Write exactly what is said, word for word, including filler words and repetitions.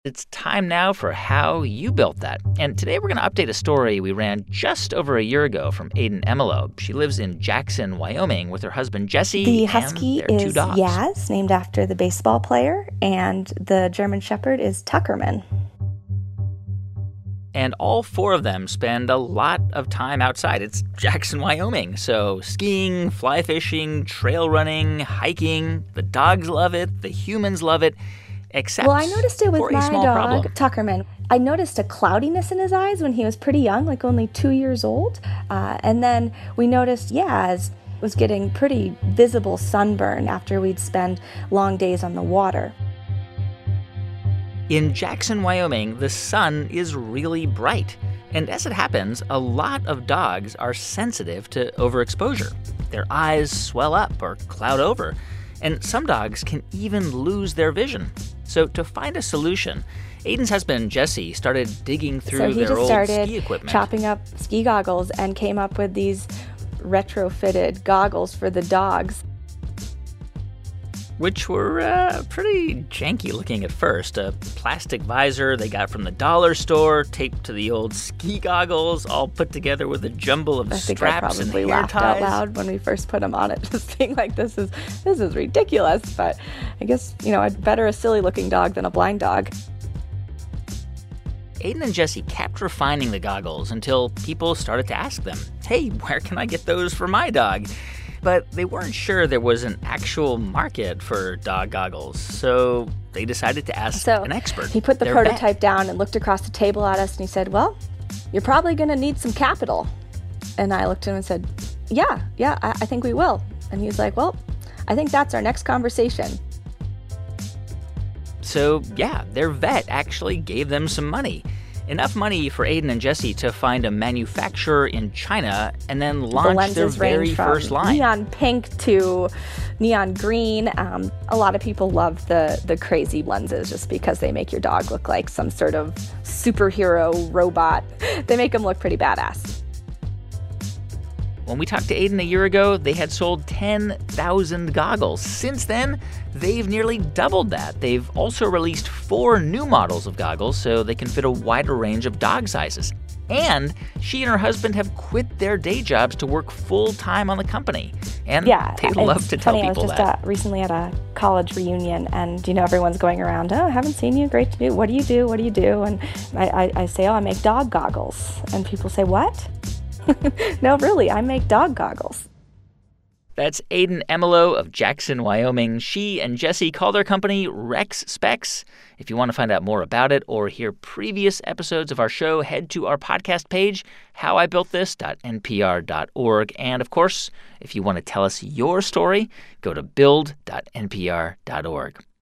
It's time now for How You Built That. And today we're going to update a story we ran just over a year ago from Aiden Emelo. She lives in Jackson, Wyoming with her husband, Jesse, the and husky their two is dogs. Yaz, named after the baseball player, and the German Shepherd is Tuckerman. And all four of them spend a lot of time outside. It's Jackson, Wyoming. So skiing, fly fishing, trail running, hiking. The dogs love it. The humans love it. Except well, I noticed it with for my a small dog, problem. Tuckerman. I noticed a cloudiness in his eyes when he was pretty young, like only two years old. Uh, and then we noticed Yaz was getting pretty visible sunburn after we'd spend long days on the water. In Jackson, Wyoming, the sun is really bright. And as it happens, a lot of dogs are sensitive to overexposure. Their eyes swell up or cloud over. And some dogs can even lose their vision. So to find a solution, Aiden's husband, Jesse, started digging through so he their just old started ski equipment. chopping up ski goggles and came up with these retrofitted goggles for the dogs. Which were uh, pretty janky looking at first. A plastic visor they got from the dollar store, taped to the old ski goggles, all put together with a jumble of I think straps I and probably hair laughed ties. out loud when we first put them on it, just being like, this is this is ridiculous. But I guess, you know, I'd better a silly looking dog than a blind dog. Aiden and Jesse kept refining the goggles until people started to ask them, hey, where can I get those for my dog? But they weren't sure there was an actual market for dog goggles, so they decided to ask so an expert. He put the their prototype vet. down and looked across the table at us, and he said, well, you're probably going to need some capital. And I looked at him and said, yeah, yeah, I, I think we will. And he was like, well, I think that's our next conversation. So, yeah, their vet actually gave them some money. Enough money for Aiden and Jesse to find a manufacturer in China and then launch the their lenses very range from first line. neon pink to neon green. Um, a lot of people love the the crazy lenses just because they make your dog look like some sort of superhero robot. They make them look pretty badass. When we talked to Aiden a year ago, they had sold ten thousand goggles. Since then, they've nearly doubled that. They've also released four new models of goggles so they can fit a wider range of dog sizes. And she and her husband have quit their day jobs to work full-time on the company. And yeah, they love to tell funny. people I was just that. Uh, recently at a college reunion, and, you know, everyone's going around, oh, I haven't seen you, great to do. What do you do? What do you do? And I, I, I say, oh, I make dog goggles. And people say, what? No, really, I make dog goggles. That's Aiden Emelo of Jackson, Wyoming. She and Jesse call their company Rex Specs. If you want to find out more about it or hear previous episodes of our show, head to our podcast page, how I built this dot n p r dot org. And, of course, if you want to tell us your story, go to build dot n p r dot org.